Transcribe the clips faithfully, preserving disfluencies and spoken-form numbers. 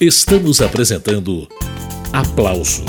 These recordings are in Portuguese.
Estamos apresentando Aplauso.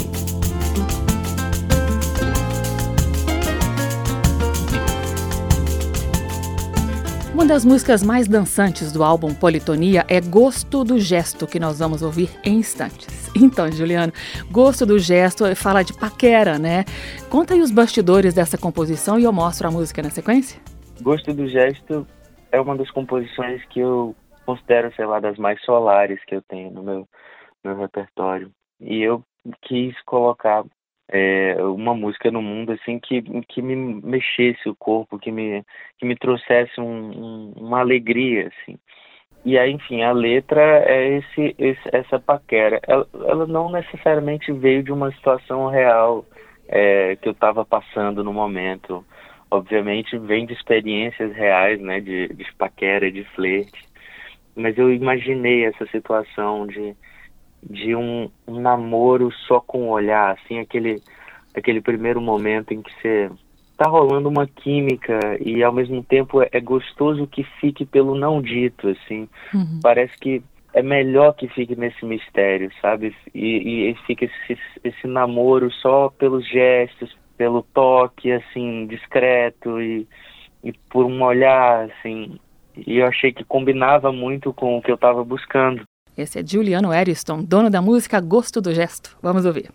Uma das músicas mais dançantes do álbum Politonia é Gosto do Gesto, que nós vamos ouvir em instantes. Então, Juliano, Gosto do Gesto fala de paquera, né? Conta aí os bastidores dessa composição e eu mostro a música na sequência. Gosto do Gesto é uma das composições que eu considero, sei lá, das mais solares que eu tenho no meu, meu repertório. E eu quis colocar é, uma música no mundo assim que, que me mexesse o corpo, que me, que me trouxesse um, um, uma alegria, assim. E aí, enfim, a letra é esse, esse, essa paquera. Ela, ela não necessariamente veio de uma situação real é, que eu estava passando no momento. Obviamente vem de experiências reais, né, de, de paquera, de flerte. Mas eu imaginei essa situação de, de um, um namoro só com o olhar, assim, aquele, aquele primeiro momento em que você tá rolando uma química e ao mesmo tempo é, é gostoso que fique pelo não dito, assim. Uhum. Parece que é melhor que fique nesse mistério, sabe? E, e fica esse, esse namoro só pelos gestos, pelo toque, assim, discreto e, e por um olhar, assim. E eu achei que combinava muito com o que eu estava buscando. Esse é Juliano Eriston, dono da música Gosto do Gesto. Vamos ouvir.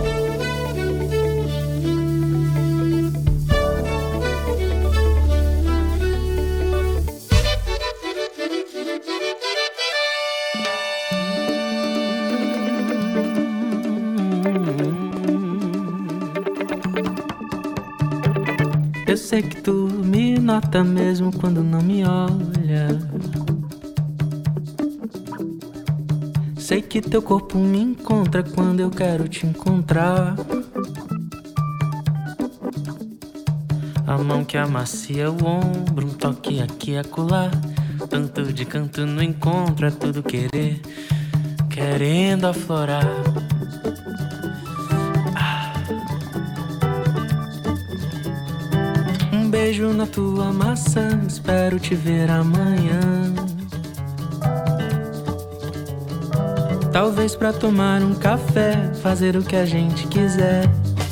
Eu sei que tu me nota mesmo quando não me olha. Sei que teu corpo me encontra quando eu quero te encontrar. A mão que amacia o ombro, um toque aqui e acolá. Tanto de canto no encontro, é tudo querer, querendo aflorar. Beijo na tua maçã, espero te ver amanhã. Talvez pra tomar um café, fazer o que a gente quiser.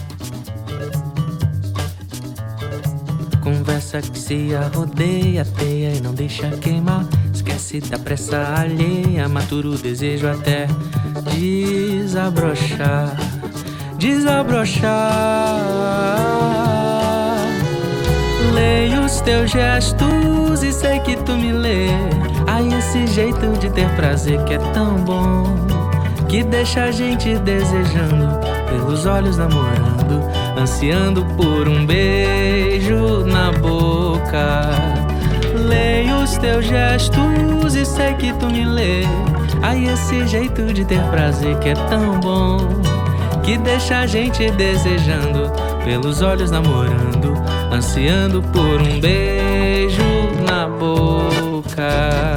Conversa que se arrodeia, teia e não deixa queimar. Esquece da pressa alheia, matura o desejo até desabrochar. Desabrochar. Leio os teus gestos e sei que tu me lê. Ai, esse jeito de ter prazer que é tão bom, que deixa a gente desejando, pelos olhos namorando, ansiando por um beijo na boca. Leio os teus gestos e sei que tu me lê. Ai, esse jeito de ter prazer que é tão bom, que deixa a gente desejando, pelos olhos namorando, ansiando por um beijo na boca.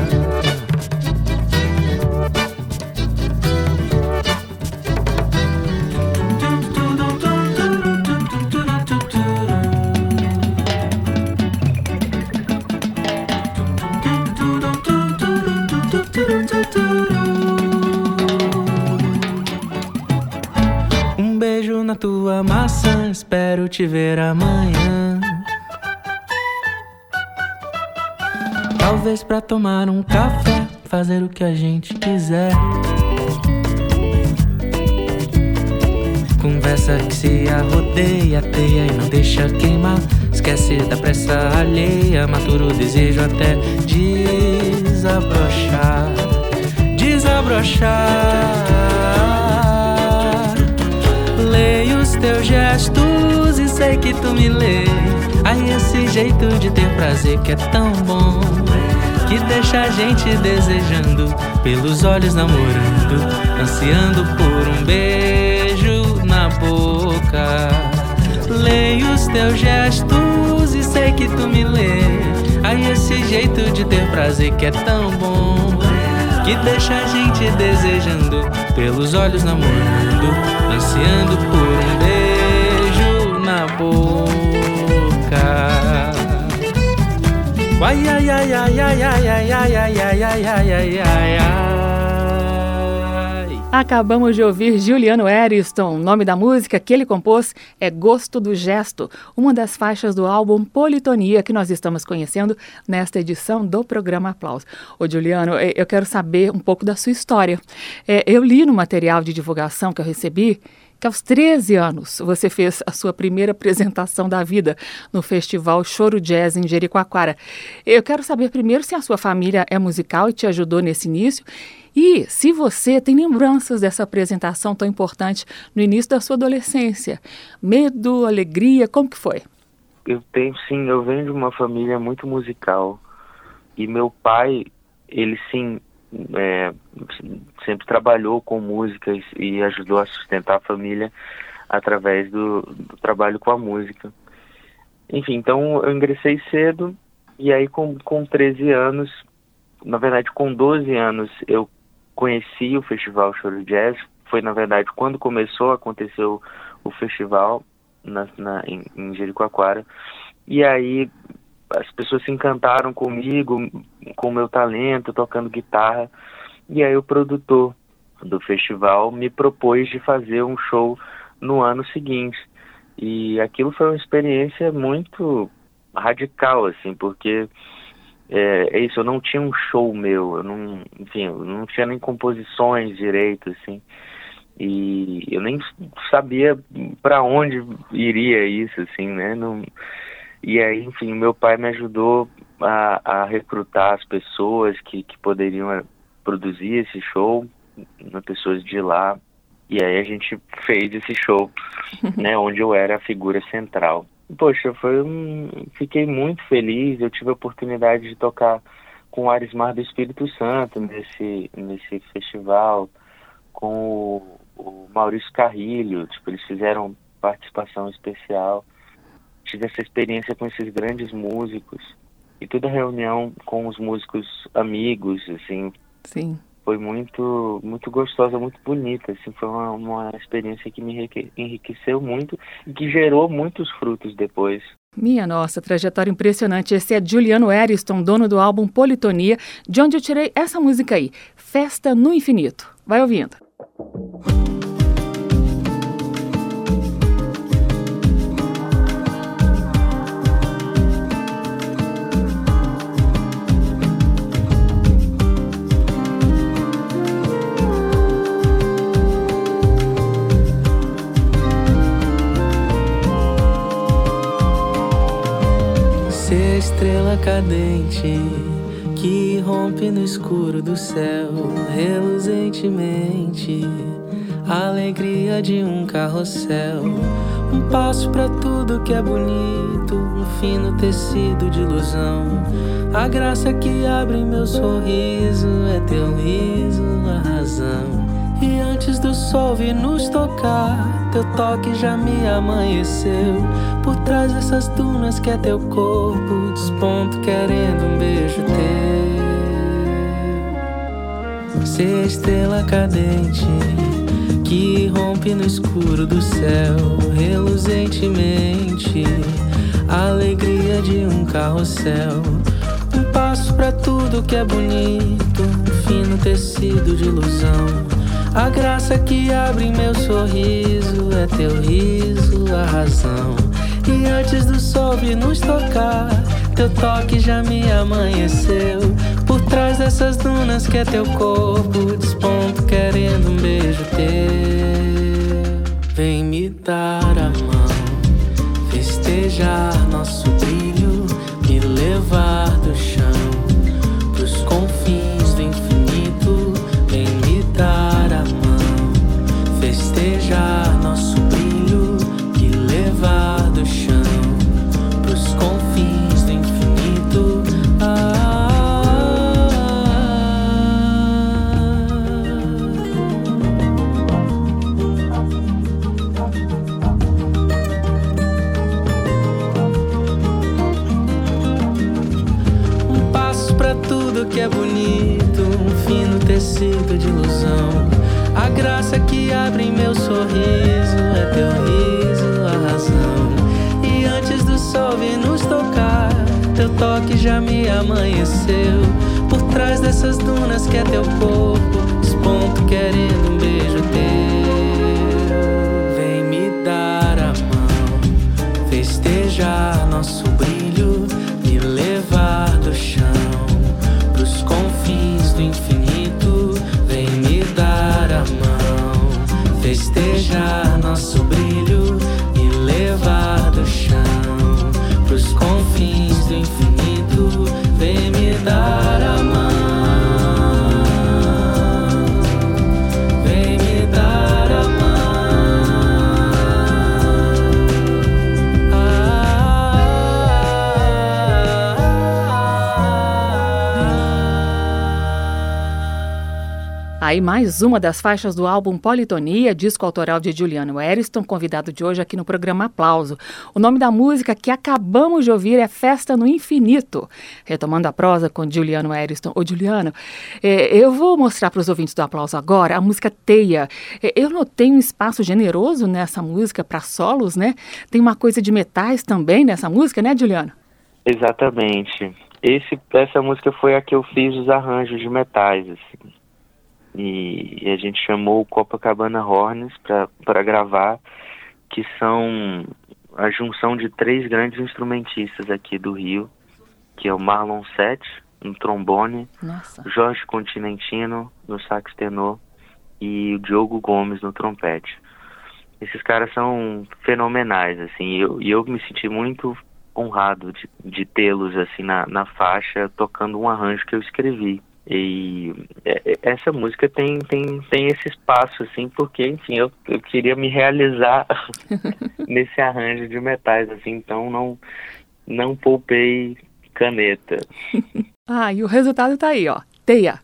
Um beijo na tua maçã, espero te ver amanhã. Talvez pra tomar um café, fazer o que a gente quiser. Conversa que se arrodeia, teia e não deixa queimar. Esquece da pressa alheia, matura o desejo até desabrochar. Desabrochar. Leio os teus gestos e sei que tu me lê. Ai, esse jeito de ter prazer que é tão bom, que deixa a gente desejando, pelos olhos namorando, ansiando por um beijo na boca. Leio os teus gestos e sei que tu me lê. Ai, esse jeito de ter prazer que é tão bom, que deixa a gente desejando, pelos olhos namorando, ansiando por um beijo na boca. Ai, ai, ai, ai, ai, ai, ai, ai, ai, ai, ai, ai, ai, ai. Acabamos de ouvir Juliano Eriston. O nome da música que ele compôs é Gosto do Gesto, uma das faixas do álbum Politonia que nós estamos conhecendo nesta edição do programa Aplauso. Ô Juliano, eu quero saber um pouco da sua história. É, eu li no material de divulgação que eu recebi que aos treze anos você fez a sua primeira apresentação da vida no Festival Choro Jazz em Jericoacoara. Eu quero saber primeiro se a sua família é musical e te ajudou nesse início e se você tem lembranças dessa apresentação tão importante no início da sua adolescência. Medo, alegria, como que foi? Eu tenho sim, eu venho de uma família muito musical e meu pai, ele sim... É, sempre trabalhou com músicas e ajudou a sustentar a família através do, do trabalho com a música. Enfim, então eu ingressei cedo e aí com, com treze anos, na verdade com doze anos eu conheci o Festival Choro Jazz. Foi na verdade quando começou a acontecer o, o festival na, na, em, em Jericoacoara. E aí as pessoas se encantaram comigo, com o meu talento, tocando guitarra. E aí o produtor do festival me propôs de fazer um show no ano seguinte. E aquilo foi uma experiência muito radical, assim, porque é, é isso, eu não tinha um show meu, eu não, enfim, eu não tinha nem composições direito, assim. E eu nem sabia para onde iria isso, assim, né? Não... E aí, enfim, meu pai me ajudou a, a recrutar as pessoas que, que poderiam produzir esse show, né, pessoas de lá. E aí a gente fez esse show, né, onde eu era a figura central. Poxa, foi um... fiquei muito feliz. Eu tive a oportunidade de tocar com o Arismar do Espírito Santo nesse, nesse festival, com o, o Maurício Carrilho. Tipo, eles fizeram participação especial. Tive essa experiência com esses grandes músicos e toda a reunião com os músicos amigos, assim, Sim. foi muito, muito gostosa, muito bonita, assim, foi uma, uma experiência que me enriqueceu muito e que gerou muitos frutos depois. Minha nossa, trajetória impressionante. Esse é Juliano Eriston, dono do álbum Politonia, de onde eu tirei essa música aí, Festa no Infinito. Vai ouvindo. Estrela cadente que rompe no escuro do céu reluzentemente, a alegria de um carrossel, um passo pra tudo que é bonito, um fino tecido de ilusão, a graça que abre meu sorriso é teu riso, a razão. E antes do sol vir nos tocar, teu toque já me amanheceu. Por trás dessas dunas que é teu corpo, desponto querendo um beijo teu. Ser estrela cadente que rompe no escuro do céu reluzentemente, a alegria de um carrossel, um passo pra tudo que é bonito, um fino tecido de ilusão, a graça que abre meu sorriso é teu riso, a razão. E antes do sol vir nos tocar, teu toque já me amanheceu. Por trás dessas dunas que é teu corpo, desponto querendo um beijo teu. Vem me dar a mão, festejar nosso brilho, me levar do chão pros confins do infinito. Vem me dar a mão, festejar nosso brilho, me levar do chão pros confins do infinito. Ah, um passo pra tudo que é bonito, um fino tecido de ilusão, a graça que abre meu sorriso é teu riso, a razão. E antes do sol vir nos tocar, teu toque já me amanheceu. Por trás dessas dunas que é teu corpo, desponto querendo um beijo beijar nosso brilho e levar do chão pros confins do infinito. Vem me dar a mão, vem me dar a mão. Aí mais uma das faixas do álbum Politonia, disco autoral de Juliano Eriston, convidado de hoje aqui no programa Aplauso. O nome da música que acabamos de ouvir é Festa no Infinito. Retomando a prosa com Juliano Eriston. Ô Juliano, é, eu vou mostrar para os ouvintes do Aplauso agora a música Teia. É, eu notei um espaço generoso nessa música para solos, né? Tem uma coisa de metais também nessa música, né, Juliano? Exatamente. Esse, essa música foi a que eu fiz os arranjos de metais, assim. E, e a gente chamou o Copacabana Horns para gravar, que são a junção de três grandes instrumentistas aqui do Rio, que é o Marlon Sete, no trombone, Nossa. Jorge Continentino, no sax tenor, e o Diogo Gomes, no trompete. Esses caras são fenomenais, assim, e eu, eu me senti muito honrado de, de tê-los assim, na, na faixa, tocando um arranjo que eu escrevi. E essa música tem, tem, tem esse espaço, assim, porque, enfim, eu, eu queria me realizar nesse arranjo de metais, assim, então não, não poupei caneta. Ah, e o resultado tá aí, ó, Teia.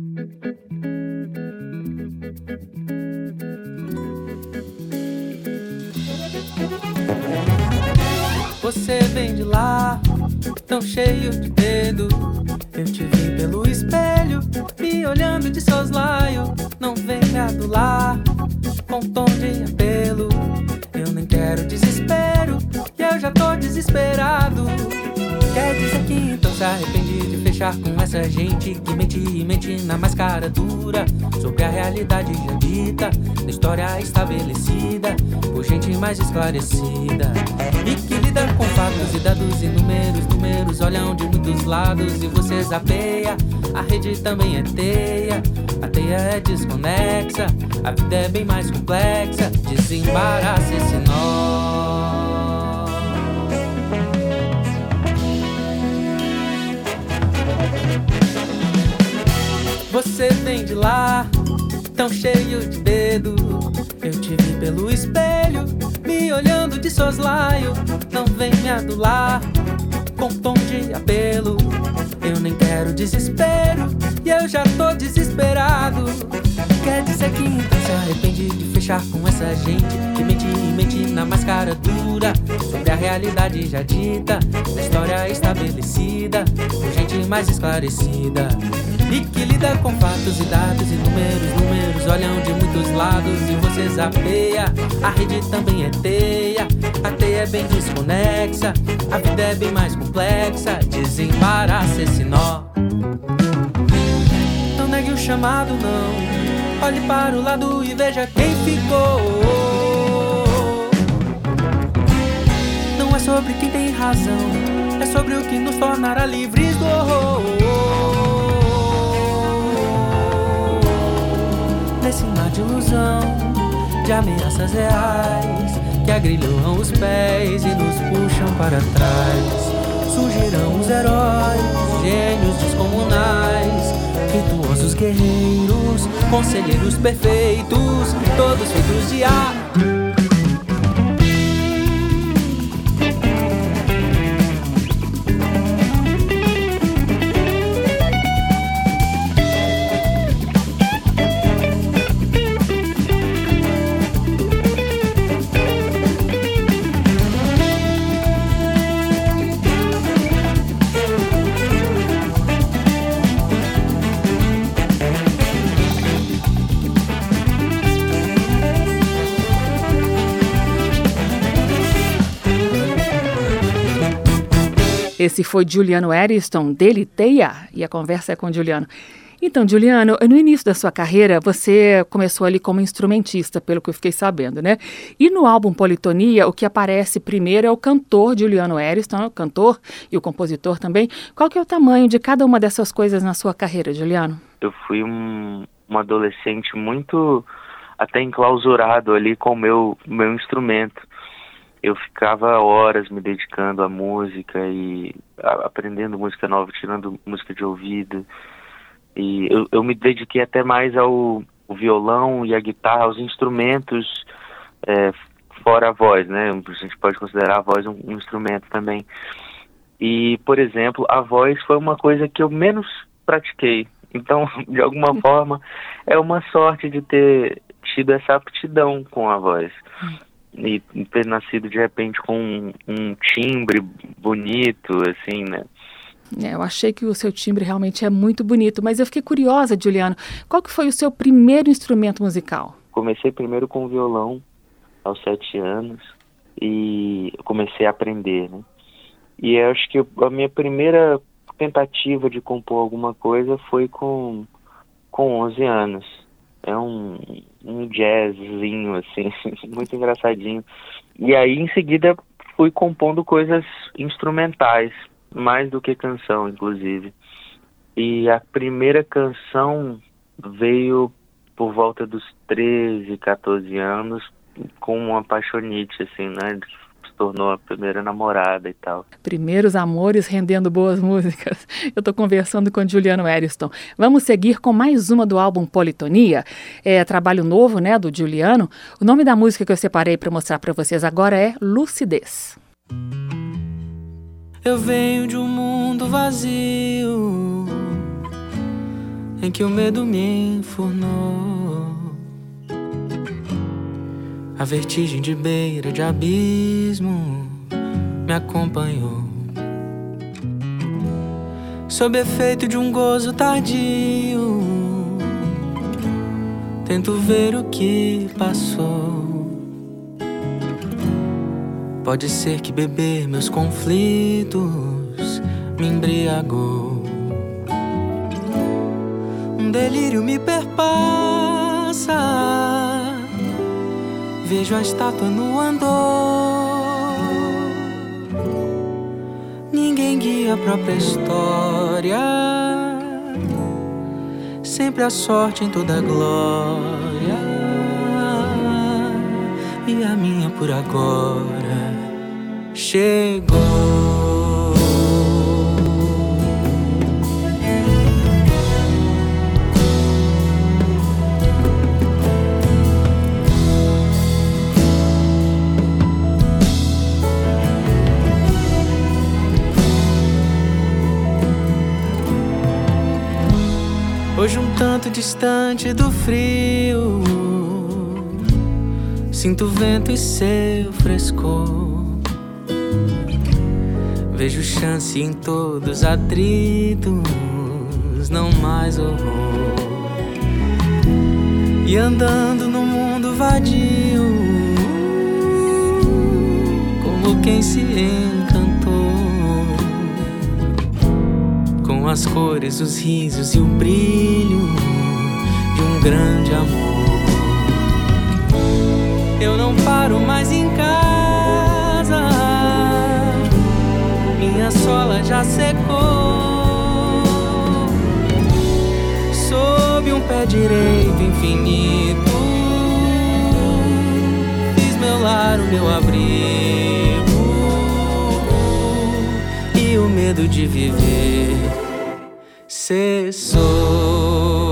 Você vem de lá, tão cheio de dedo. Eu te vi pelo espelho, me olhando de soslaio. Não vem me adular, com tom de apelo. Eu nem quero desespero, e eu já tô desesperado. Quer dizer que então se arrependi de fechar com essa gente que mente e mente na mais cara dura, sobre a realidade já dita, na história estabelecida, por gente mais esclarecida, e que lida com fatos e dados e números, números olham de muitos lados e você zapeia. A rede também é teia, a teia é desconexa, a vida é bem mais complexa, desembaraça esse nó. Você vem de lá, tão cheio de dedo. Eu te vi pelo espelho, me olhando de soslaio. Não vem me adular, com tom de apelo. Eu nem quero desespero, e eu já tô desesperado. Quer dizer que então se arrepende de fechar com essa gente que mente e mente na mais cara dura, sobre a realidade já dita, na história estabelecida, por gente mais esclarecida, e que lida com fatos e dados e números, números olham de muitos lados e você zapeia. A rede também é teia, a teia é bem desconexa, a vida é bem mais complexa, desembaraça esse nó. Não negue o chamado não, olhe para o lado e veja quem ficou. Não é sobre quem tem razão, é sobre o que nos tornará livres do horror. Nesse mar de ilusão, de ameaças reais, que agrilhoam os pés e nos puxam para trás, surgirão os heróis, gênios descomunais, virtuosos guerreiros, conselheiros perfeitos, todos feitos de ar. Esse foi Juliano Eriston, dele Teia, e a conversa é com Juliano. Então, Juliano, no início da sua carreira, você começou ali como instrumentista, pelo que eu fiquei sabendo, né? E no álbum Politonia, o que aparece primeiro é o cantor Juliano Eriston, o cantor e o compositor também. Qual que é o tamanho de cada uma dessas coisas na sua carreira, Juliano? Eu fui um, um adolescente muito até enclausurado ali com o meu, meu instrumento. Eu ficava horas me dedicando à música e a, aprendendo música nova, tirando música de ouvido. E eu, eu me dediquei até mais ao, ao violão e à guitarra, aos instrumentos, é, fora a voz, né? A gente pode considerar a voz um, um instrumento também. E, por exemplo, a voz foi uma coisa que eu menos pratiquei. Então, de alguma forma, é uma sorte de ter tido essa aptidão com a voz. E ter nascido, de repente, com um, um timbre bonito, assim, né? É, eu achei que o seu timbre realmente é muito bonito, mas eu fiquei curiosa, Juliano, qual que foi o seu primeiro instrumento musical? Comecei primeiro com o violão, aos sete anos, e comecei a aprender, né? E eu acho que a minha primeira tentativa de compor alguma coisa foi com, com onze anos. É um, um jazzinho, assim, muito engraçadinho. E aí, em seguida, fui compondo coisas instrumentais, mais do que canção, inclusive. E a primeira canção veio por volta dos treze, quatorze anos, com uma apaixonite, assim, né? Que se tornou a primeira namorada e tal. Primeiros amores rendendo boas músicas. Eu estou conversando com Juliano Eriston. Vamos seguir com mais uma do álbum Politonia. É trabalho novo, né, do Juliano. O nome da música que eu separei para mostrar para vocês agora é Lucidez. Eu venho de um mundo vazio em que o medo me enfurnou. A vertigem de beira de abismo me acompanhou. Sob efeito de um gozo tardio, tento ver o que passou. Pode ser que beber meus conflitos me embriagou. Um delírio me perpassa, vejo a estátua no andor. Ninguém guia a própria história, sempre a sorte em toda a glória. E a minha por agora chegou. Hoje um tanto distante do frio, sinto o vento e seu frescor. Vejo chance em todos os atritos, não mais horror. E andando no mundo vadio, como quem se encantou com as cores, os risos e o brilho de um grande amor. Eu não paro mais em casa, minha sola já secou. Sob um pé direito infinito, fiz meu lar, o meu abrigo. E o medo de viver cessou.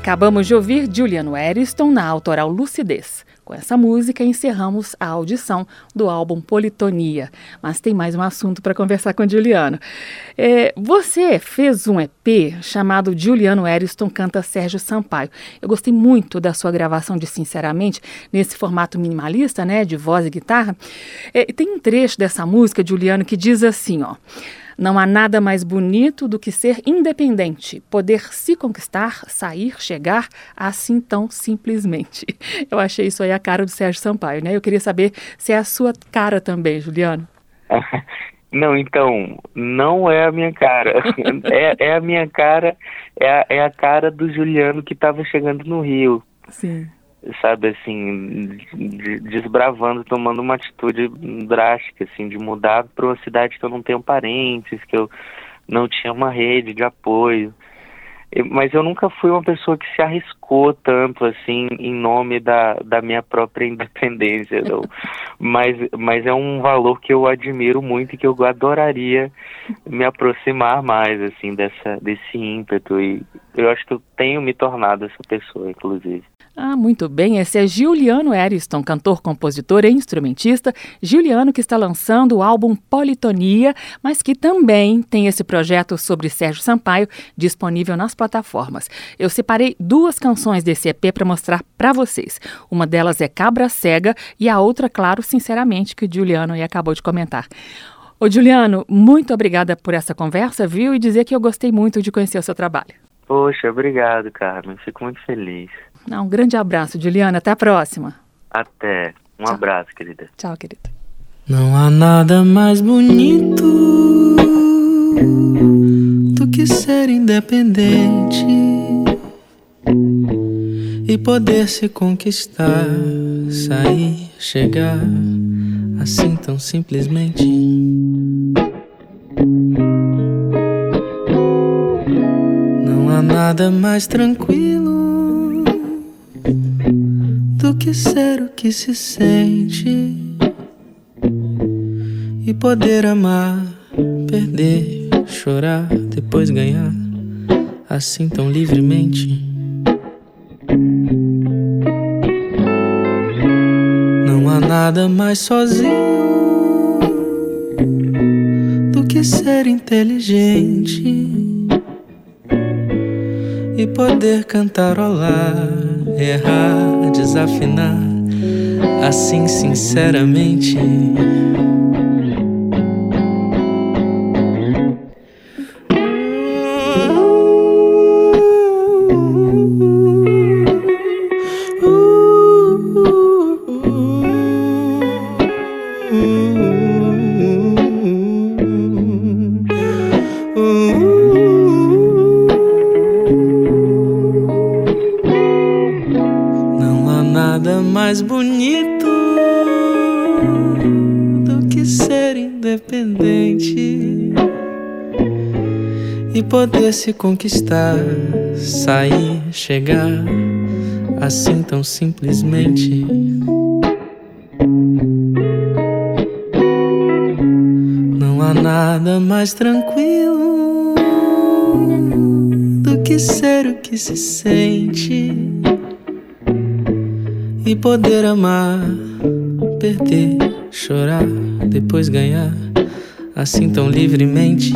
Acabamos de ouvir Juliano Eriston na autoral Lucidez. Com essa música encerramos a audição do álbum Politonia. Mas tem mais um assunto para conversar com o Juliano. É, você fez um E P chamado Juliano Eriston Canta Sérgio Sampaio. Eu gostei muito da sua gravação de Sinceramente, nesse formato minimalista, né, de voz e guitarra. É, tem um trecho dessa música, Juliano, que diz assim, ó: não há nada mais bonito do que ser independente, poder se conquistar, sair, chegar, assim tão simplesmente. Eu achei isso aí a cara do Sérgio Sampaio, né? Eu queria saber se é a sua cara também, Juliano. Não, então, não é a minha cara. É, é a minha cara, é a, é a cara do Juliano que estava chegando no Rio. Sim. Sabe, assim, de- desbravando, tomando uma atitude drástica, assim, de mudar para uma cidade que eu não tenho parentes, que eu não tinha uma rede de apoio. E- Mas eu nunca fui uma pessoa que se arriscou tanto, assim, em nome da, da minha própria independência. Não. Mas, mas é um valor que eu admiro muito e que eu adoraria me aproximar mais, assim, dessa, desse ímpeto. E eu acho que eu tenho me tornado essa pessoa, inclusive. Ah, muito bem. Esse é Juliano Eriston, cantor, compositor e instrumentista. Juliano que está lançando o álbum Politonia, mas que também tem esse projeto sobre Sérgio Sampaio disponível nas plataformas. Eu separei duas canções desse E P para mostrar para vocês. Uma delas é Cabra Cega e a outra, claro, Sinceramente, que o Juliano aí acabou de comentar. Ô Juliano, muito obrigada por essa conversa, viu? E dizer que eu gostei muito de conhecer o seu trabalho. Poxa, obrigado, Carmen. Fico muito feliz. Ah, um grande abraço, Juliana. Até a próxima. Até. Um Tchau. abraço, querida. Tchau, querido. Não há nada mais bonito do que ser independente e poder se conquistar, sair, chegar, assim tão simplesmente. Não há nada mais tranquilo do que ser o que se sente e poder amar, perder, chorar, depois ganhar, assim tão livremente. Não há nada mais sozinho do que ser inteligente e poder cantarolar, errar, desafinar, assim sinceramente. Não há nada mais bonito do que ser independente e poder se conquistar, sair, chegar, assim tão simplesmente. Não há nada mais tranquilo do que ser o que se sente e poder amar, perder, chorar, depois ganhar, assim tão livremente.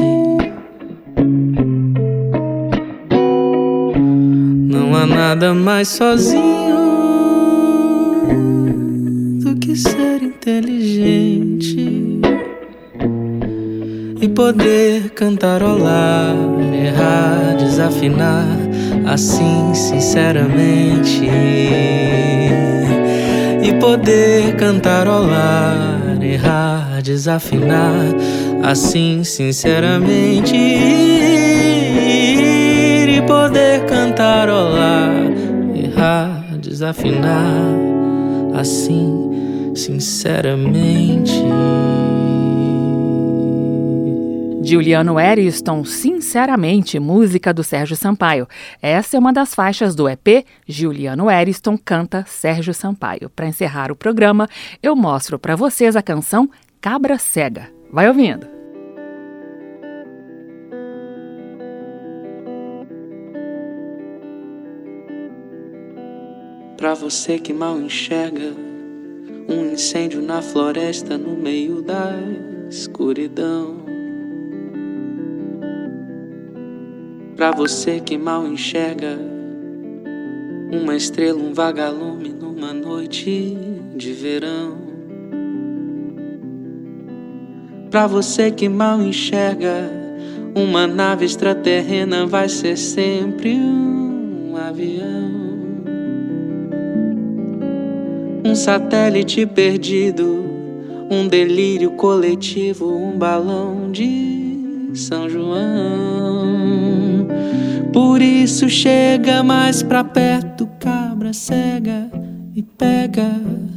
Não há nada mais sozinho do que ser inteligente e poder cantarolar, errar, desafinar, assim sinceramente. E poder cantarolar, errar, desafinar, assim sinceramente. E poder cantarolar, errar, desafinar, assim sinceramente. Juliano Eriston, Sinceramente, música do Sérgio Sampaio. Essa é uma das faixas do E P Juliano Eriston Canta Sérgio Sampaio. Para encerrar o programa, eu mostro para vocês a canção Cabra Cega. Vai ouvindo. Pra você que mal enxerga um incêndio na floresta no meio da escuridão. Pra você que mal enxerga uma estrela, um vagalume numa noite de verão. Pra você que mal enxerga uma nave extraterrena, vai ser sempre um avião. Um satélite perdido, um delírio coletivo, um balão de São João. Por isso chega mais pra perto, cabra cega, e pega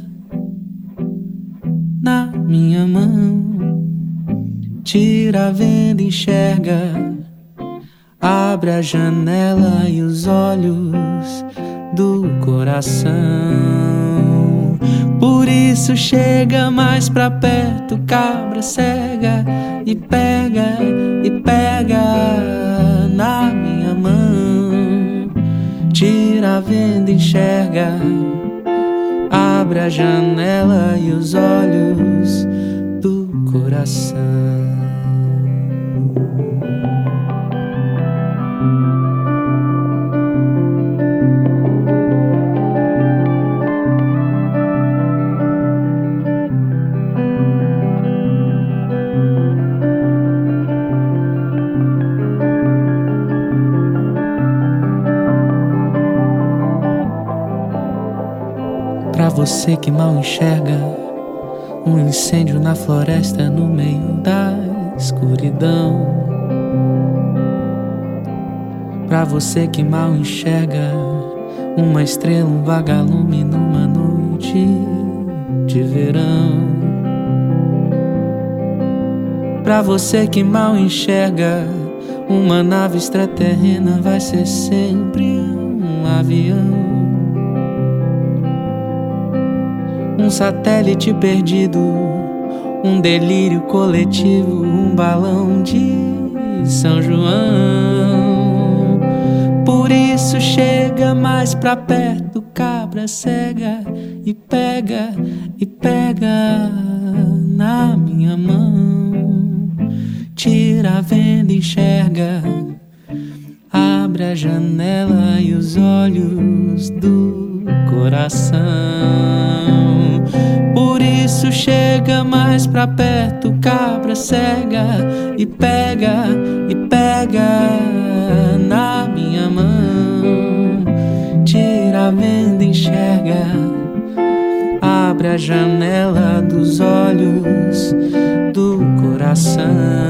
na minha mão. Tira a venda, enxerga, abre a janela e os olhos do coração. Por isso chega mais pra perto, cabra cega, e pega, e pega na minha mão. Tira a venda, enxerga, abre a janela e os olhos do coração. Pra você que mal enxerga um incêndio na floresta no meio da escuridão. Pra você que mal enxerga uma estrela, um vagalume numa noite de verão. Pra você que mal enxerga uma nave extraterrena, vai ser sempre um avião. Um satélite perdido, um delírio coletivo, um balão de São João. Por isso chega mais pra perto, cabra cega, e pega, e pega na minha mão. Tira a venda, enxerga, abre a janela e os olhos do coração. Por isso chega mais pra perto, cabra cega, e pega, e pega na minha mão. Tira a venda, enxerga, abre a janela dos olhos do coração.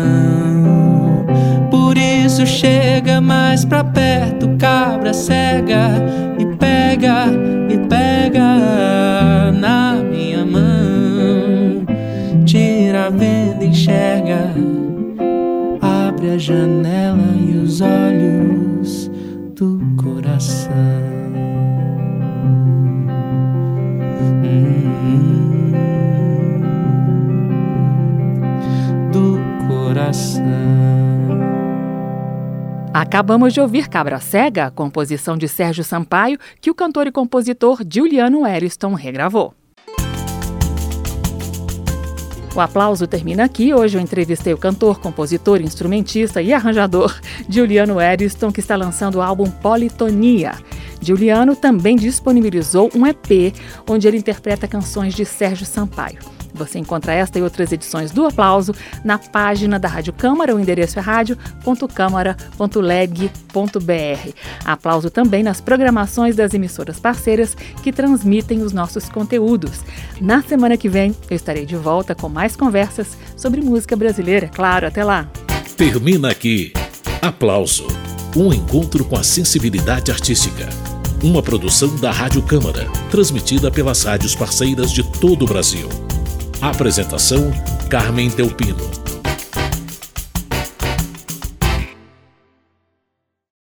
Por isso chega mais pra perto, cabra cega, e pega, e pega na minha mão. Tira a venda, enxerga, abre a janela e os olhos do coração. Hum, do coração. Acabamos de ouvir Cabra Cega, composição de Sérgio Sampaio, que o cantor e compositor Juliano Eriston regravou. O aplauso termina aqui. Hoje eu entrevistei o cantor, compositor, instrumentista e arranjador Juliano Eriston, que está lançando o álbum Politonia. Juliano também disponibilizou um E P onde ele interpreta canções de Sérgio Sampaio. Você encontra esta e outras edições do Aplauso na página da Rádio Câmara. O endereço é rádio ponto câmara ponto leg ponto br. Aplauso também nas programações das emissoras parceiras que transmitem os nossos conteúdos. Na semana que vem eu estarei de volta com mais conversas sobre música brasileira. Claro, até lá! Termina aqui Aplauso, um encontro com a sensibilidade artística. Uma produção da Rádio Câmara, transmitida pelas rádios parceiras de todo o Brasil. Apresentação: Carmen Delpino.